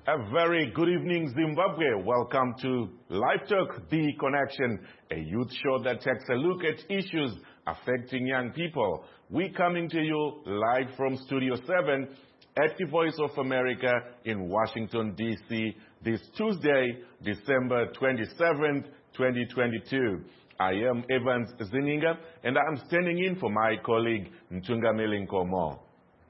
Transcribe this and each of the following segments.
A very good evening, Zimbabwe. Welcome to Live Talk, The Connection, a youth show that takes a look at issues affecting young people. We're coming to you live from Studio 7 at the Voice of America in Washington, D.C. this Tuesday, December 27th, 2022. I am Evans Zininga, and I'm standing in for my colleague, Ntungameli Nkomo.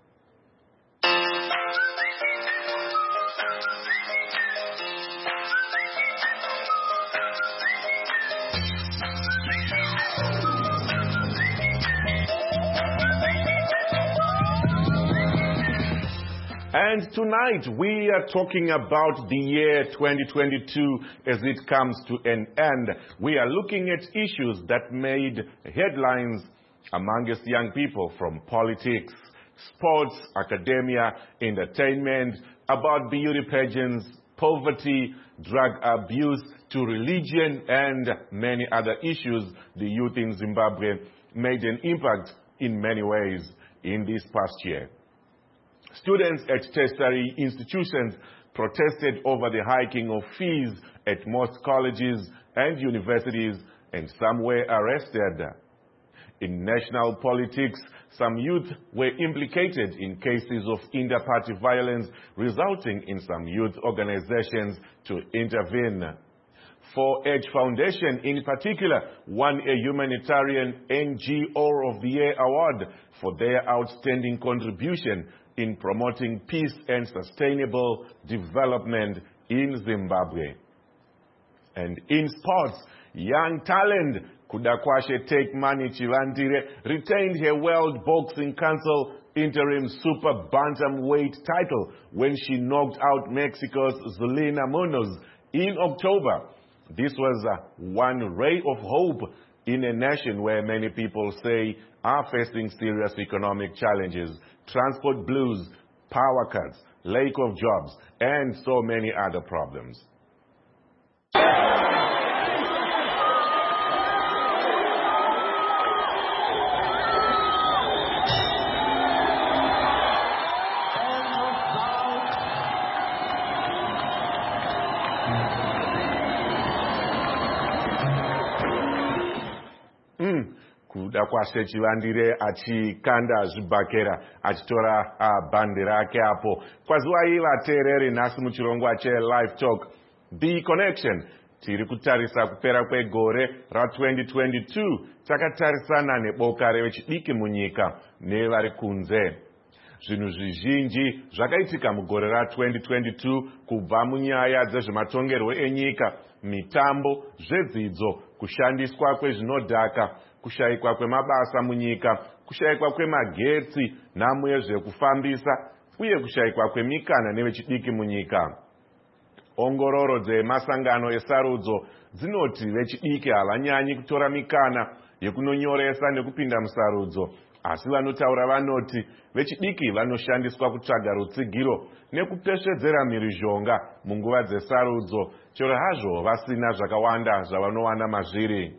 And tonight we are talking about the year 2022 as it comes to an end. We are looking at issues that made headlines amongst young people, from politics, sports, academia, entertainment, about beauty pageants, poverty, drug abuse, to religion, and many other issues. The youth in Zimbabwe made an impact in many ways in this past year. Students at tertiary institutions protested over the hiking of fees at most colleges and universities, and some were arrested. In national politics, some youth were implicated in cases of inter-party violence, resulting in some youth organizations to intervene. 4H Foundation, in particular, won a Humanitarian NGO of the Year award for their outstanding contribution in promoting peace and sustainable development in Zimbabwe. And in sports, young talent Kudakwashe Take-Money Chivandire retained her World Boxing Council interim super bantamweight title when she knocked out Mexico's Zulina Munoz in October. This was one ray of hope in a nation where many people say are facing serious economic challenges, transport blues, power cuts, lack of jobs, and so many other problems. Kudakwashe Chivandire achikanda zvibhakera achitora bhande rake apo. Kwaziwai vateereri, nhasi muchirongwa che-Live Talk The Connection tiri kutarisa kupera kwegore ra-2022. Takatarisana neboka revechidiki munyika nevari kunze. Zvinhu zvizhinji zvakaitika mugore ra-2022 kubva munyaya dzezvematongerwo enyika, mitambo, zvedzidzo, kushandiswa kwezvinodhaka, kushayikwa kwemabasa munyika, kushayikwa kwemagetsi, nhamu yezvekufambisa, uye kushayikwa kwemikana nevechidiki munyika. Ongororo dzemasangano esarudzo dzinoti vechidiki havanyanyi kutora mikana yekunonyoresa nekupinda musarudzo, asi vanotaura vanoti vechidiki vanoshandiswa kutsvaga rutsigiro nekupesvedzera mhirizhonga munguva dzesarudzo, chero hazvo vasina zvakawanda zvavanowana mazviri.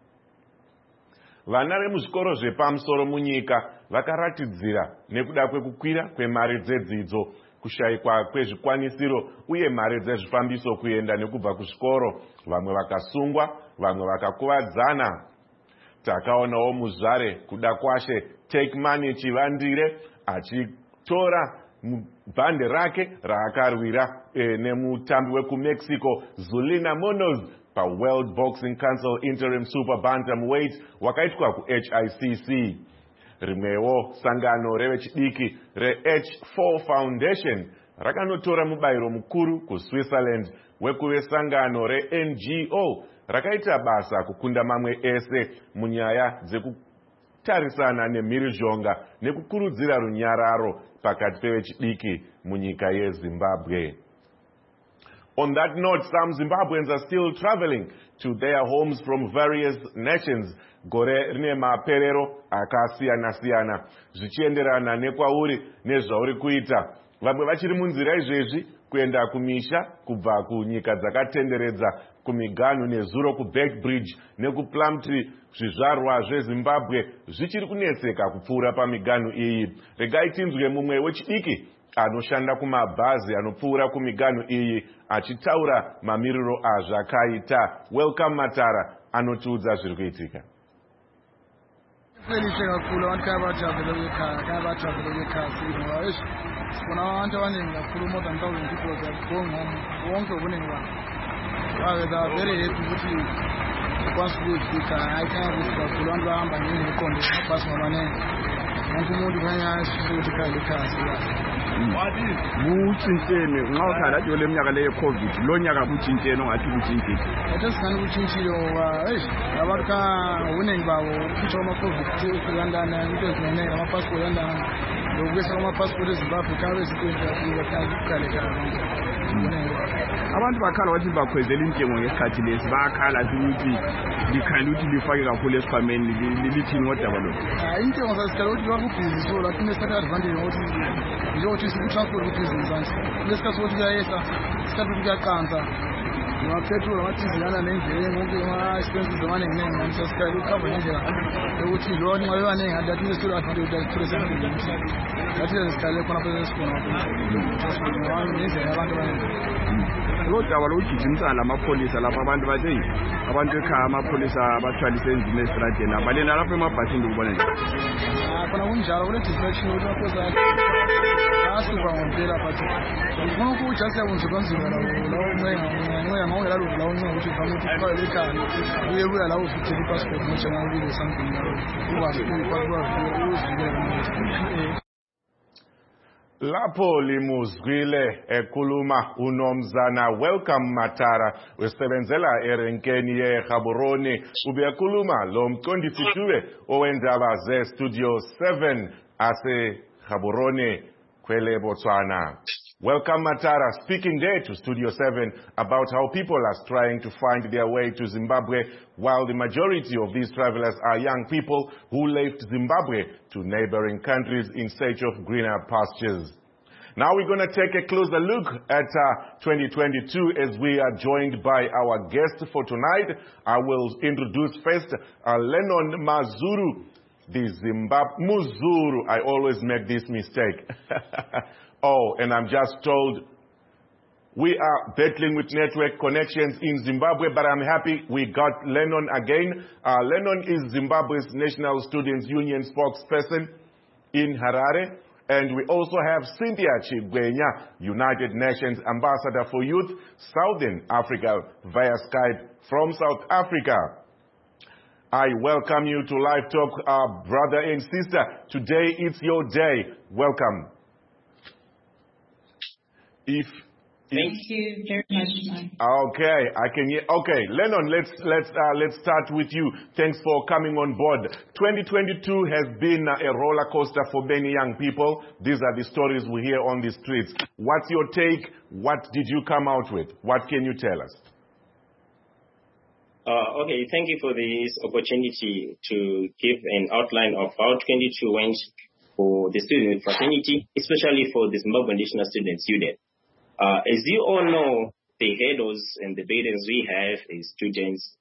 Vana vemuzvikoro zvepamusoro munyika vakaratidzira nekuda kwekukwira kwemari dzedzidzo, kushayikwa kwezvikwanisiro uye mari dzezvifambiso kuenda nekubva kuzvikoro. Vamwe vakasungwa, vamwe vakakuvadzana. Takaonawo muzvare Kudakwashe Take-Money Chivandire achitora bhande rake raakarwira nemutambi wekumexico Zulina Munoz paWorld Boxing Council interim super bantamweight wakaitwa kuHICC. Rimwewo sangano revechidiki reH4 Foundation rakanotora mubayiro mukuru kuSwitzerland wekuve sangano reNGO rakaita basa kukunda mamwe ese munyaya dzekutarisana nemhirizhonga nekukurudzira runyararo pakati pevechidiki munyika yeZimbabwe. On that note, some Zimbabweans are still traveling to their homes from various nations. Gore rine maperero akasiyana-siyana zvichienderana nekwauri nezvauri kuita. Vamwe vachiri munzira izvezvi kuenda kumisha kubva kunyika dzakatenderedza, kumiganhu nezuro kuBackbridge nekuPlumtree. Zvizvarwa zveZimbabwe zvichiri kunetseka kupfuura pamiganhu iyi. Regai tinzwe mumwe wechidiki anoshanda kumabhazi anopfuura kumigano iyi achitaura mamiriro azvakaita. Welcome Matara, anotiudza zviri kuitika. Muchintene ngawukhala nje leminyaka le COVID lo nyaka kuchintene ongathi kuchintile atasingani kuchintile abantu ka ubuningi babo ukutho ama COVID kulandana into ezinene ama passport yandana lokwesa ama passport eZimbabwe kabe izinto ezikukhalekala abantu bakhala wathi bakhwezela intengo ngesikhathi lesi bakhala ukuthi likhala ukuthi lifake kakhulu esikhwameni lithini ngodaba lo intengo zasikhala ukuthi bakubhizi so lapho nesithatha advantage ukuthi sikutransport business lesikhathi ukuthi kuyayehla isikhathi ukuthi kuyaqansa petrol amatizilana nendlela ngonke ama-expenses amaningi ngisasikhayela ukukhava ngendlela yokuthi lona ngabe baningi adathi nesitolo advantage ukuthi athole ngathi lezikhayele khona phela esikhona ngendlela yabantu abaningi lo daba lokugijimisa lamapholisa lapho abantu bathi abantu ekhaya amapholisa abathwalise endlini esitradeni abalena lapho emabhasini ukubona nje khona kunjalo kule distraction ukuthi amapholisa asuka ngompela but ngifuna ukuthi asiyabunzima lawo ngoya ngongela lo lawo ukuthi ufuna ukuthi ufake ekhaya uye lawo futhi i-passport much ngakubile something ukwazi ukuzivikela. Lapho limuzwile ekhuluma uNomzana Welcome Matara wesebenzela erenkeni yeGaborone ubekhuluma lo mqondisi owendaba ze-Studio 7 ase-Gaborone kwele Botswana. Welcome Matara, speaking there to Studio 7 about how people are trying to find their way to Zimbabwe, while the majority of these travelers are young people who left Zimbabwe to neighboring countries in search of greener pastures. Now we're going to take a closer look at 2022 as we are joined by our guest for tonight. I will introduce first Lennon Mazuru, the Muzuru. I always make this mistake. Oh, and I'm just told we are battling with network connections in Zimbabwe, but I'm happy we got Lennon again. Lennon is Zimbabwe's National Students Union spokesperson in Harare. And we also have Cynthia Chigwenya, United Nations Ambassador for Youth, Southern Africa, via Skype from South Africa. I welcome you to Live Talk, brother and sister. Today it's your day. Welcome. Thank you very much, Mike. Okay, I can hear. Okay, Lennon, let's start with you. Thanks for coming on board. 2022 has been a roller coaster for many young people. These are the stories we hear on the streets. What's your take? What did you come out with? What can you tell us? Okay, thank you for this opportunity to give an outline of how 2022 went for the student fraternity, especially for the Zimbabwe National Students Union. As you all know, the hurdles and the burdens we have as students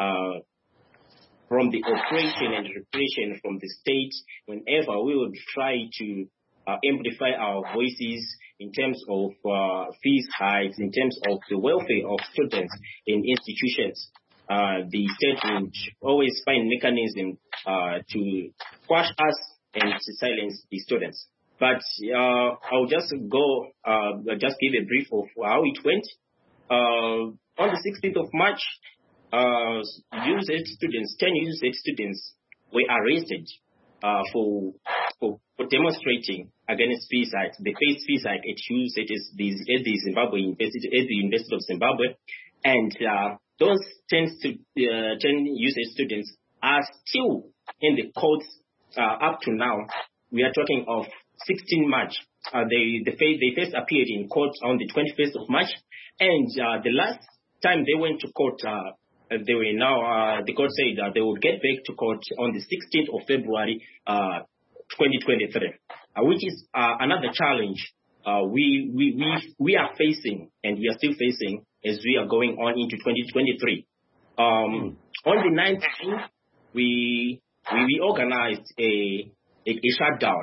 from the oppression and repression from the state, whenever we would try to amplify our voices in terms of fees hikes, in terms of the welfare of students in institutions, the state would always find mechanism to quash us and to silence the students. But I'll just give a brief of how it went. On the 16th of March, 10 UZ students were arrested for demonstrating against fees hikes. The fees hike at UZ at the University of Zimbabwe, and those 10 UZ students are still in the courts up to now. We are talking of 16 March. They first appeared in court on the 21st of March, and the last time they went to court, the court said that they would get back to court on the 16th of February 2023, which is another challenge we are facing, and we are still facing as we are going on into 2023. On the 19th, we organized a shutdown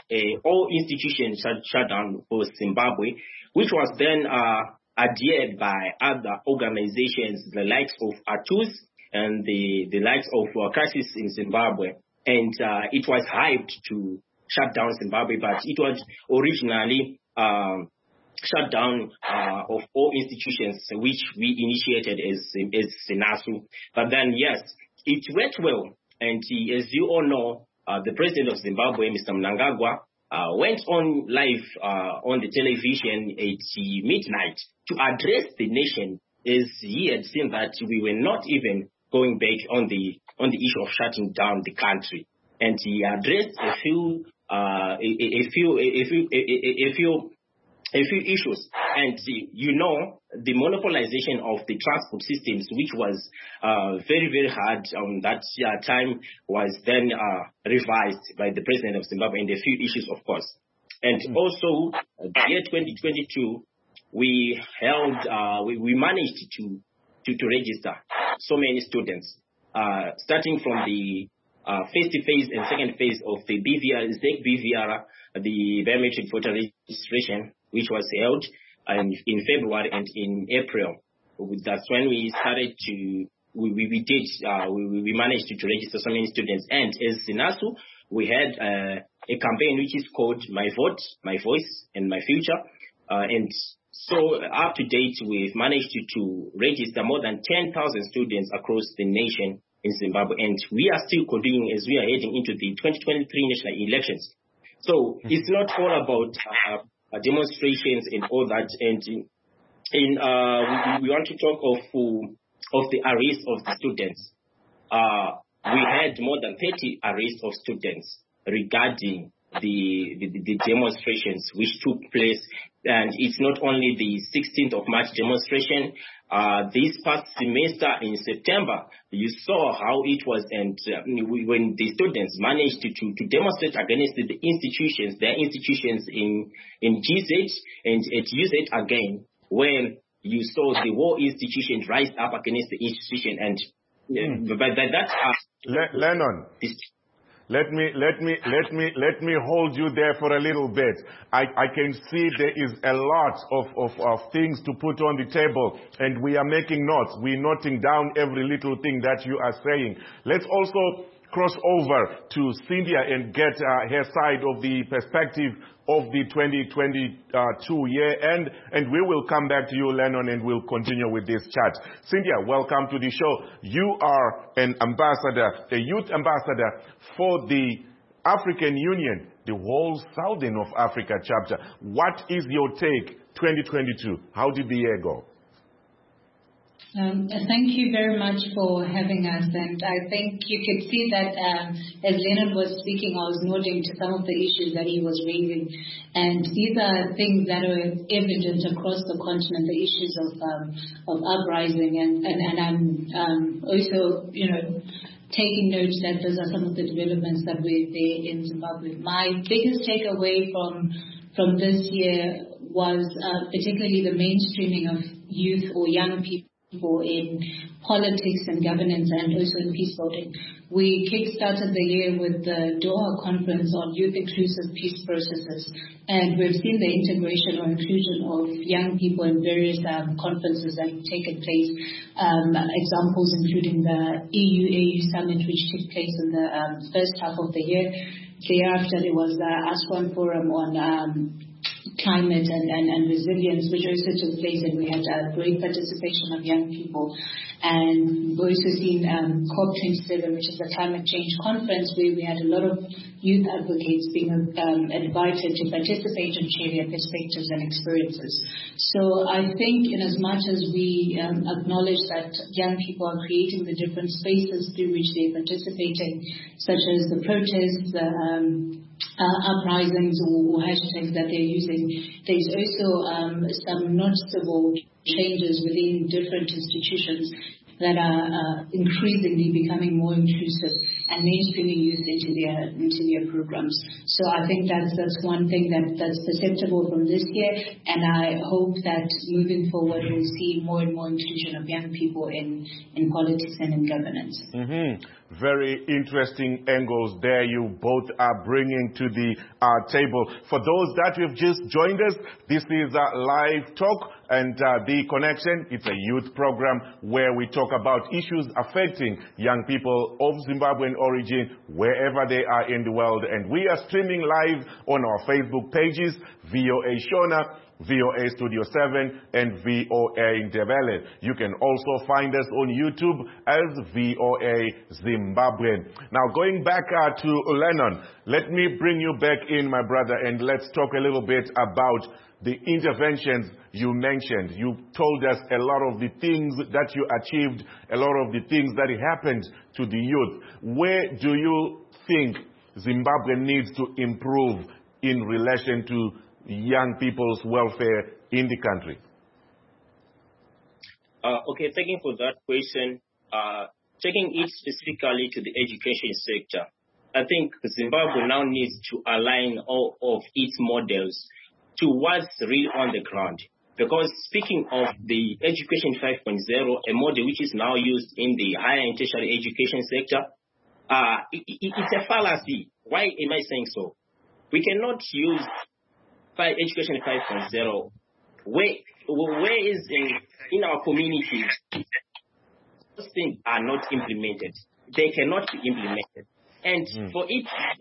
all institutions shut down for Zimbabwe, which was then adhered by other organizations, the likes of ATUS and the likes of Crisis in Zimbabwe. And it was hyped to shut down Zimbabwe, but it was originally shut down of all institutions which we initiated as SINASU. But then, yes, it went well. And as you all know, the president of Zimbabwe, Mr. Mnangagwa, went on live on the television at midnight to address the nation, as he had seen that we were not even going back on the issue of shutting down the country. And he addressed a few issues, and the monopolization of the transport systems, which was very, very hard that time, was then revised by the president of Zimbabwe, and a few issues, of course. And also, the year 2022, we managed to register so many students, starting from the first phase and second phase of the BVR, the biometric voter registration, which was held in February and in April. That's when we started we managed to register so many students. And as SINASU, we had a campaign which is called My Vote, My Voice, and My Future. And so up to date, we've managed to register more than 10,000 students across the nation in Zimbabwe. And we are still continuing as we are heading into the 2023 national elections. So it's not all about demonstrations and all that. And we want to talk of the arrest of the students. We had more than 30 arrests of students regarding the demonstrations which took place. And it's not only the 16th of March demonstration. This past semester in September, you saw how it was, and when the students managed to demonstrate against the institutions, their institutions in GZ and at UZ again, when you saw the war institutions rise up against the institution, and by that Lennon. Let me hold you there for a little bit. I can see there is a lot of things to put on the table, and we are making notes. We're noting down every little thing that you are saying. Let's also cross over to Cynthia and get her side of the perspective of the 2022 year, and we will come back to you, Lennon, and we'll continue with this chat. Cynthia, welcome to the show. You are an ambassador, a youth ambassador for the African Union, the whole Southern of Africa chapter. What is your take 2022? How did the year go? Thank you very much for having us, and I think you could see that as Leonard was speaking, I was nodding to some of the issues that he was raising, and these are things that are evident across the continent, the issues of uprising, and I'm also, taking note that those are some of the developments that were there in Zimbabwe. My biggest takeaway from this year was particularly the mainstreaming of youth or young people in politics and governance, and also in peace building. We kick-started the year with the Doha Conference on Youth Inclusive Peace Processes, and we've seen the integration or inclusion of young people in various conferences that have taken place. Examples including the EU-AU Summit, which took place in the first half of the year. Thereafter, there was the ASWAN Forum on climate and resilience, which also took place, and we had a great participation of young people. And we've also seen COP27, which is the climate change conference, where we had a lot of youth advocates being invited to participate and share their perspectives and experiences. So I think in as much as we acknowledge that young people are creating the different spaces through which they're participating, such as the protests, the uprisings or hashtags that they're using, there's also some noticeable changes within different institutions that are increasingly becoming more inclusive and mainstreaming youth into their programs. So I think that's one thing that's perceptible from this year, and I hope that moving forward we'll see more and more inclusion of young people in politics and in governance. Very interesting angles there you both are bringing to the table. For those that have just joined us, this is Live Talk and The Connection. It's a youth program where we talk about issues affecting young people of Zimbabwean origin wherever they are in the world. And we are streaming live on our Facebook pages, VOA Shona, VOA Studio 7, and VOA Ndebele. You can also find us on YouTube as VOA Zimbabwe. Now, going back to Lennon, let me bring you back in, my brother, and let's talk a little bit about the interventions you mentioned. You told us a lot of the things that you achieved, a lot of the things that happened to the youth. Where do you think Zimbabwe needs to improve in relation to young people's welfare in the country? Okay, thank you for that question. Taking it specifically to the education sector, I think Zimbabwe now needs to align all of its models to what's real on the ground. Because speaking of the Education 5.0, a model which is now used in the higher and tertiary education sector, it's a fallacy. Why am I saying so? We cannot use Education 5.0 where is in our communities those things are not implemented. They cannot be implemented. And for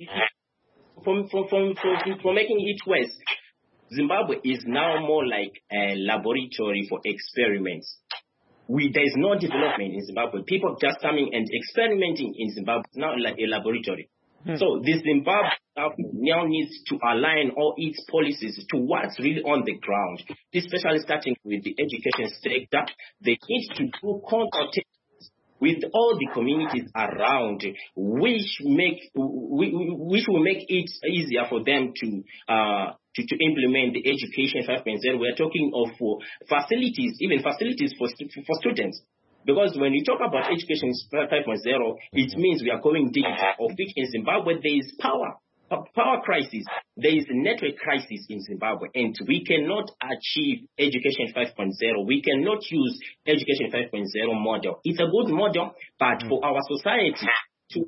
making it worse, Zimbabwe is now more like a laboratory for experiments. There's no development in Zimbabwe. People just coming and experimenting in Zimbabwe is now like a laboratory. So the Zimbabwe now needs to align all its policies to what's really on the ground, especially starting with the education sector. They need to do consultations with all the communities around, which will make it easier for them to implement the Education 5.0. We're talking of facilities, even facilities for students. Because when we talk about Education 5.0, it means we are going deep, of which in Zimbabwe there is power crisis, there is a network crisis in Zimbabwe, and we cannot achieve Education 5.0. We cannot use Education 5.0 model. It's a good model, but for our society for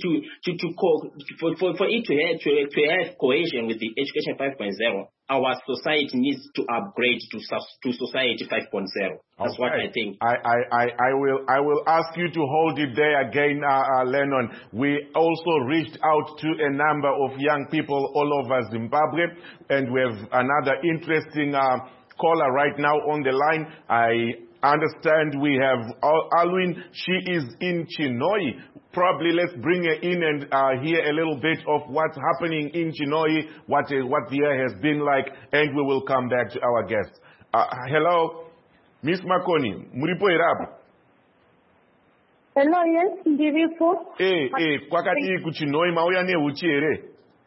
it to have cohesion with the Education 5.0, our society needs to upgrade to Society 5.0. That's okay. What I think. I will ask you to hold it there again, Lennon. We also reached out to a number of young people all over Zimbabwe, and we have another interesting caller right now on the line. I understand we have Alwyn. She is in Chinhoyi. Probably let's bring her in and hear a little bit of what's happening in Chinhoyi, what the year has been like, and we will come back to our guests. Hello, Miss Makoni, muripo irapa? Hello, yes, ndiripo. Kwakati kuChinhoyi mauya nehuchi here?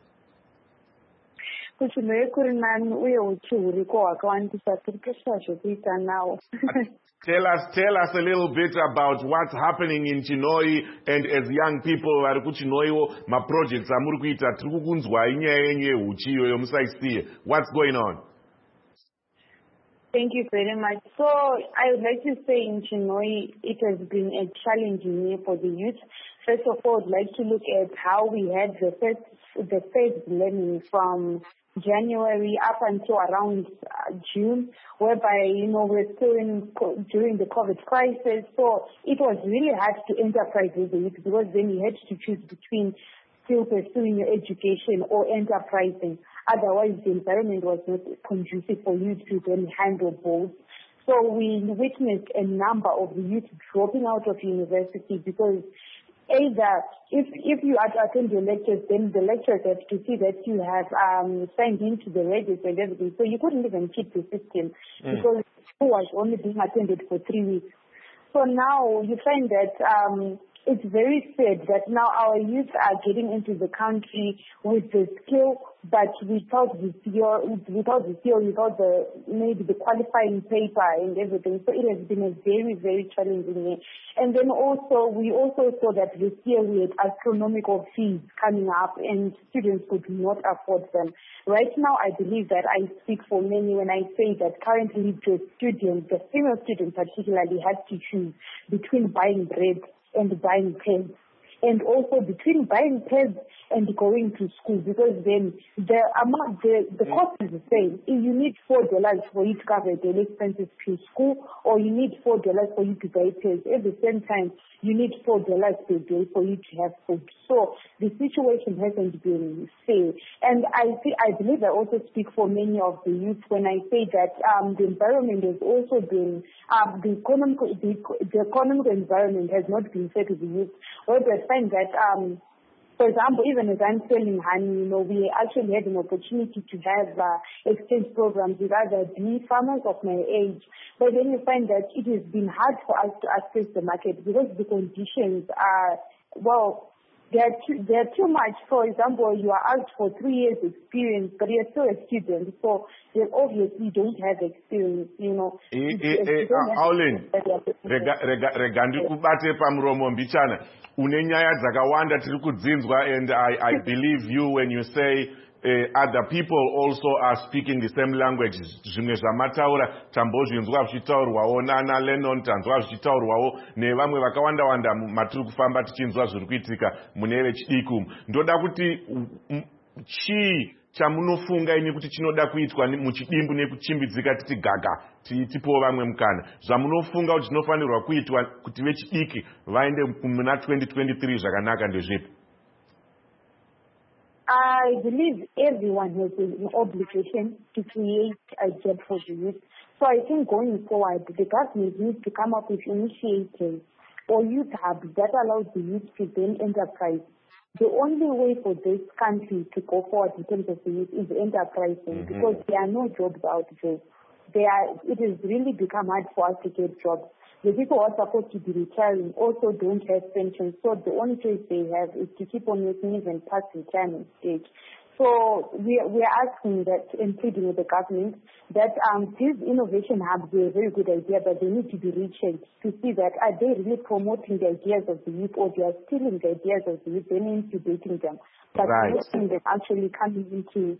KuChinhoyi kuri nani uye huchi huriko hwakawandisa, tiri kuita zvekuita nawo. Tell us a little bit about what's happening in Chinhoyi, and as young people vari kuChinhoyi ma projects amuri kuita tiri kukunzwa inyaya yenyu yehuchi iyoyo musaisiye. What's going on? Thank you very much. So I would like to say in Chinhoyi it has been a challenging year for the youth. First of all, I'd like to look at how we had the first learning from January up until around June, whereby, we're still during the COVID crisis. So it was really hard to enterprise with the youth, because then you had to choose between still pursuing your education or enterprising. Otherwise, the environment was not conducive for you to then handle both. So we witnessed a number of youth dropping out of university because either if you attend the lectures, then the lecturers have to see that you have signed into the register and everything. So you couldn't even keep the system because it was only being attended for 3 weeks. So now you find that it's very sad that now our youth are getting into the country with the skill, but without the maybe the qualifying paper and everything. So it has been a very, very challenging year. And then we also saw that this year we had astronomical fees coming up and students could not afford them. Right now, I believe that I speak for many when I say that currently the female students particularly had to choose between buying bread and buying pens. and also between buying pads and going to school, because then the cost is the same. If you need $4 for you to cover daily expenses to school, or you need $4 for you to buy pads. At the same time, you need $4 per day for you to have food. So the situation hasn't been fair. And I believe I also speak for many of the youth when I say that the environment has also been, the economic environment has not been fair to the youth. Where I find that, for example, even as I'm selling honey, we actually had an opportunity to have exchange programs with other bee farmers of my age. But then you find that it has been hard for us to access the market because the conditions are, they're too much. For example, you are asked for 3 years experience, but you're still a student, so they obviously don't have experience, Aulin, rega ndikubate pamuromo mbichana. Une nyaya dzakawanda tiri kudzinzwa, and I believe you when you say other people also are speaking the same language. Zvimwe zvamataura tambozvinzwa zvichitaurwawo nana Lennon, tanzwa zvichitaurwawo nevamwe vakawanda matiri kufamba tichinzwa zviri kuitika mune vechidiki. Ndoda kuti chii chamunofunga ini kuti chinoda kuitwa muchidimbu nekuchimbidzika titi gaga tipowo vamwe mukana, zvamunofunga kuti zvinofanirwa kuitwa kuti vechidiki vaende muna 2023 zvakanaka ndezvipi? I believe everyone has an obligation to create a job for the youth. So I think going forward, the government needs to come up with initiatives or youth hubs that allows the youth to gain enterprise. The only way for this country to go forward in terms of the youth is enterprising, because there are no jobs out there. It has really become hard for us to get jobs. The people who are supposed to be retiring also don't have pensions, so the only choice they have is to keep on working even past retirement stage. So we are asking that, and pleading with the government, that these innovation hubs are a very good idea, but they need to be rechecked to see that are they really promoting the ideas of the youth, or they are stealing the ideas of the youth, then incubating them, but not seeing them actually coming into.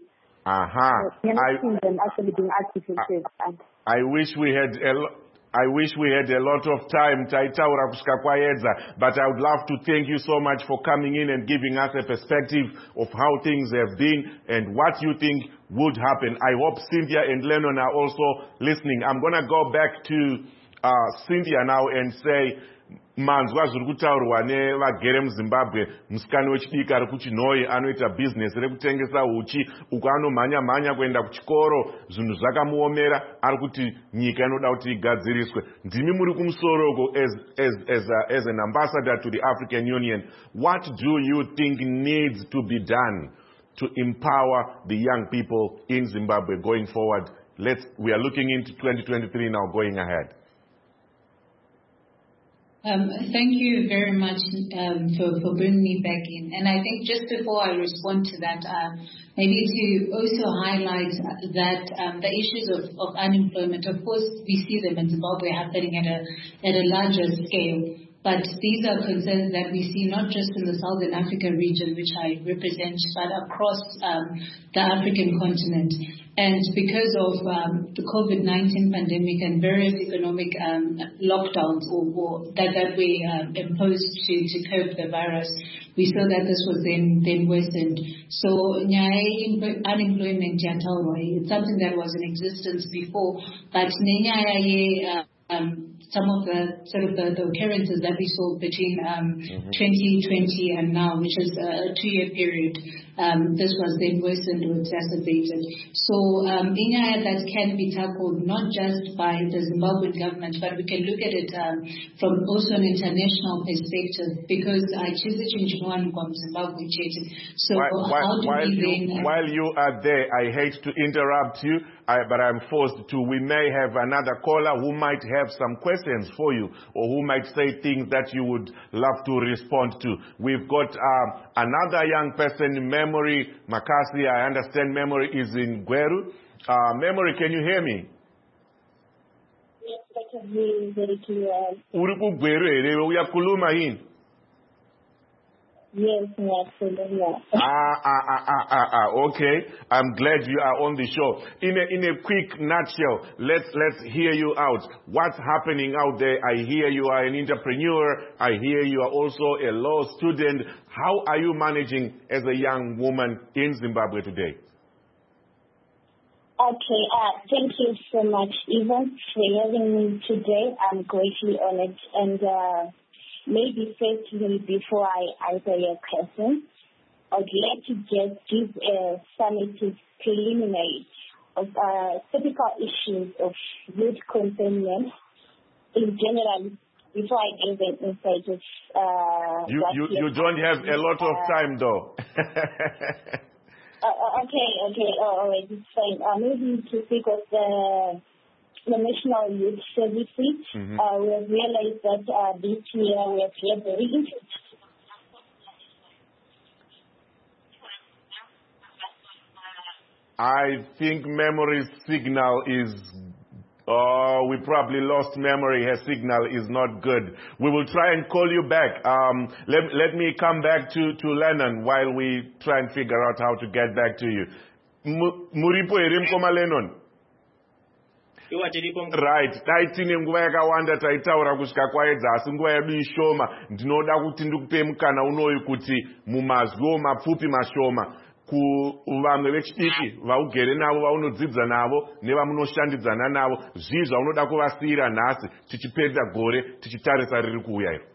Them actually being activated. I wish we had a lot of time, taitaura kusvika kwaedza, but I would love to thank you so much for coming in and giving us a perspective of how things have been and what you think would happen. I hope Cynthia and Lennon are also listening. I'm going to go back to Cynthia now and say, manzwa zviri kutaurwa nevagere muZimbabwe, musikana wechidiki ari kuChinhoyi anoita business rekutengesa uchi, uko anomhanya kuenda kuchikoro, zvinhu zvakamuomera, ari kuti nyika inoda kuti igadziriswe. Ndimi muri kumusoroko as an ambassador to the African Union. What do you think needs to be done to empower the young people in Zimbabwe going forward? We are looking into 2023 now, going ahead. Thank you very much for bringing me back in. And I think just before I respond to that, maybe to also highlight that the issues of unemployment, of course, we see them in Zimbabwe happening at a larger scale. But these are concerns that we see not just in the Southern Africa region, which I represent, but across the African continent. And because of the COVID-19 pandemic and various economic lockdowns that we imposed to cope with the virus, we saw that this was then worsened. So unemployment, it's something that was in existence before, but some of the occurrences that we saw between 2020 and now, which is a 2-year period, this was then worsened or exacerbated. So that can be tackled not just by the Zimbabwean government, but we can look at it from also an international perspective, because Zimbabwe. So while you are there, I hate to interrupt you, but I'm forced to. We may have another caller who might have some questions for you, or who might say things that you would love to respond to. We've got another young person, Memory Makasi. I understand Memory is in Gweru. Memory, can you hear me? Yes, I can hear you very clearly. Uri ku Gweru ere uyakhuluma yini? Yes, absolutely. Okay. I'm glad you are on the show. In a quick nutshell, let's hear you out. What's happening out there? I hear you are an entrepreneur. I hear you are also a law student. How are you managing as a young woman in Zimbabwe today? Okay, thank you so much, Ivan, for having me today. I'm greatly honored. And maybe firstly, before I answer your question, I'd like to just give a summative preliminary of typical issues of youth containment in general before I give an insight of you don't have a lot of time, though. Okay. All right, it's fine. Maybe to speak of the National Youth Services, we have realized that this year we have had very interesting. I think memory signal is... we probably lost memory. Her signal is not good. We will try and call you back. Let me come back to Lennon while we try and figure out how to get back to you. Muripo erimkoma Lennon. Right. Taitine nguva yakawanda taitaura kusvika kwaedza asi nguva yedu ishoma. Ndinoda kuti ndikupe mukana unoyu kuti mumazwi mapfupi mashoma kuvamwe vechidiki vaugere navo vaunodzidza navo nevamunoshandidzana navo zvii zvaunoda kuvasiyira nhasi tichipedza gore tichitarisa riri kuuya iro.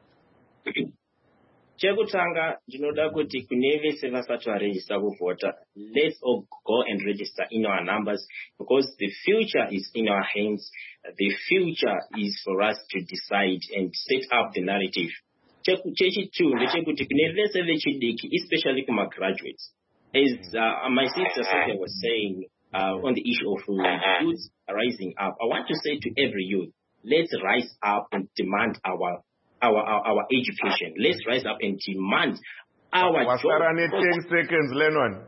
Chekutanga ndinoda kuti kune vese vasati varejista kuvhota, let's all go and register in our numbers because the future is in our hands. The future is for us to decide and set up the narrative. Chechitu ndechekuti kune vese vechidiki, especially kuma graduates, as my sister Sophia was saying on the issue of youth rising up, I want to say to every youth, let's rise up and demand our education. Let's rise up and demand our job. 10 seconds, Lennon.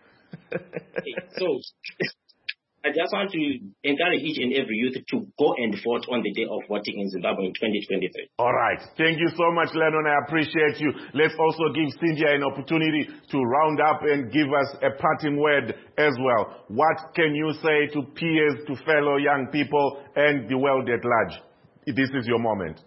So I just want to encourage each and every youth to go and vote on the day of voting in Zimbabwe in 2023. All right. Thank you so much, Lennon. I appreciate you. Let's also give Cynthia an opportunity to round up and give us a parting word as well. What can you say to peers, to fellow young people, and the world at large? This is your moment.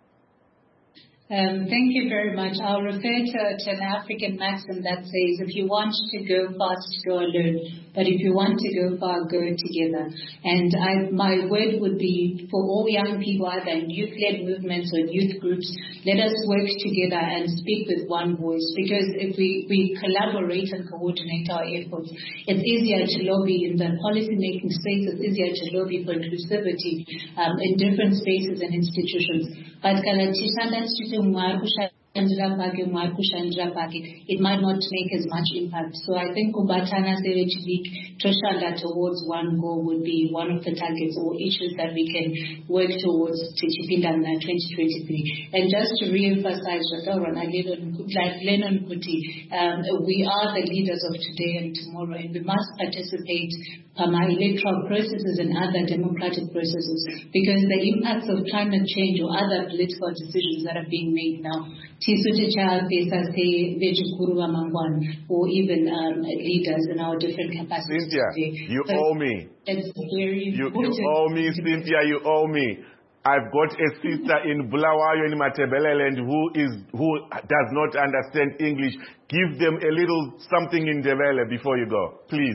Thank you very much. I'll refer to an African maxim that says, if you want to go fast, go alone. But if you want to go far, go together. And my word would be for all young people, either in youth-led movements or youth groups, let us work together and speak with one voice. Because if we collaborate and coordinate our efforts, it's easier to lobby in the policy-making space. It's easier to lobby for inclusivity in different spaces and institutions. But it might not make as much impact. So I think Kubatana Sevechivik Toshanda towards one goal would be one of the targets or issues that we can work towards to Chipindana 2023. And just to re-emphasize Lennon Kuti, we are the leaders of today and tomorrow, and we must participate in our electoral processes and other democratic processes, because the impacts of climate change or other political decisions that are being made now, or even leaders in our different capacities. Cynthia, you owe me. It's very important. You owe me, Cynthia, you owe me. I've got a sister in Bulawayo in Matebeleland who does not understand English. Give them a little something in Ndebele before you go, please.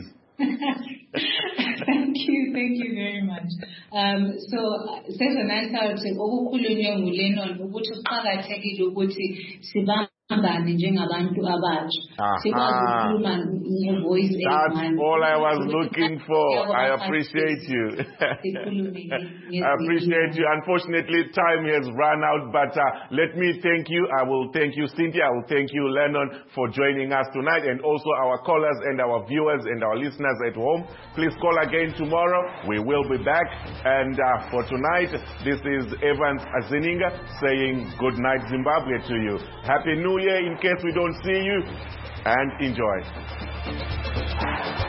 Thank you very much. So sezonaka okukhulunywe nguLennon ukuthi uqhakathekile ukuthi sibambane njengabantu abatsha. Sikwazi ukukhuluma ngevoice encane. That's all I was looking for. I appreciate you. I appreciate you. Unfortunately, time has run out, but let me thank you. I will thank you, Cynthia. I will thank you, Lennon, for joining us tonight, and also our callers and our viewers and our listeners at home. Please call again tomorrow. We will be back. And for tonight, this is Evans Azininga saying good night, Zimbabwe, to you. Happy New Year in case we don't see you, and enjoy.